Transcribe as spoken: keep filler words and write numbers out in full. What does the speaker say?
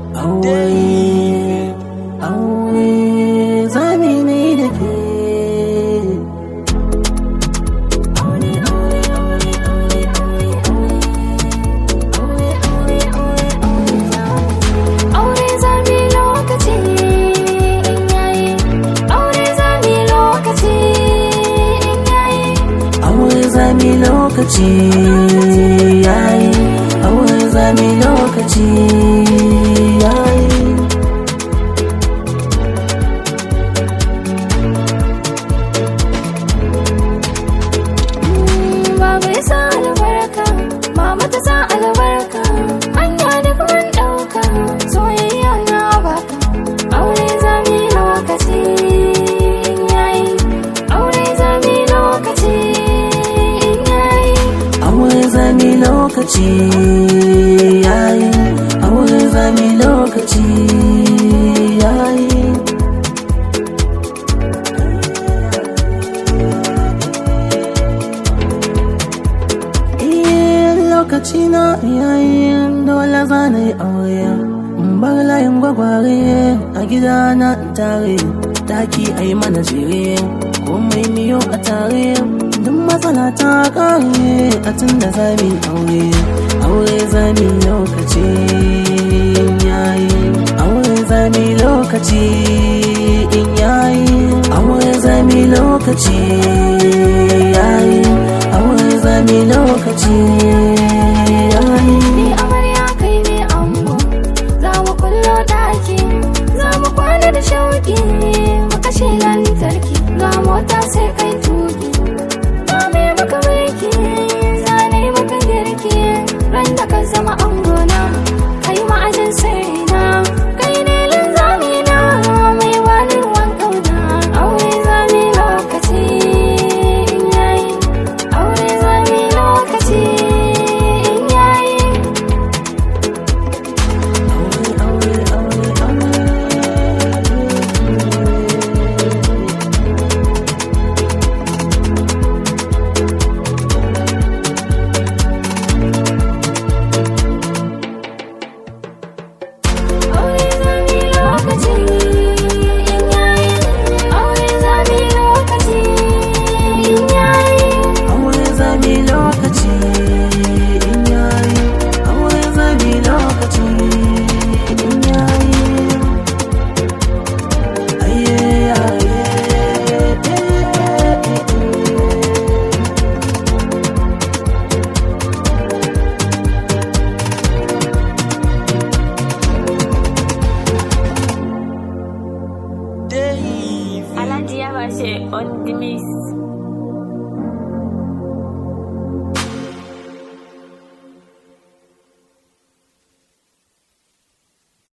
aure aure zami ne da ke aure aure aure aure aure aure aure aure zami lokaci in yayi aure zami lokaci in yayi aure zami lokaci yayi aure zami lokaci yayi Baba ya sa albarka, mama ta sa albarka, hanya da kuma ɗauka, soyayya na baka. Aure zami lokaci in yayi, aure zami lokaci in yayi. aure zami lokaci yayi aure zami lokaci yayi lokaci na yayin dole zana yi aure in bar layin gwagware a gidana in tare daki a yi mana jere komai miyo a tare duk matsala ta kare a tun da zami aure aure zami lokaci yayi aure zami lokaci in yayi aure zami lokaci yayi aure zami lokaci yayi Ni amarya kai ne ango, za mu kullo ɗaki, za mu kwana da shauƙi, mu kashe lantarki, ga mota sai kai tuki. Ba mai maka birki, zane maka girki, ran da ka zama angona, kai ma'ajin sirrina, kai ne linzamina, mai wani ruwan ƙauna. Aure zami lokaci in yayi, aure zami lokaci in yayi. aure aure aure Aure zami lokaci in yayi, aure zami lokaci in yayi. aure zami lokaci in yayi aure zami lokaci in yayi aye aye Alhaji ya bashe on the mix.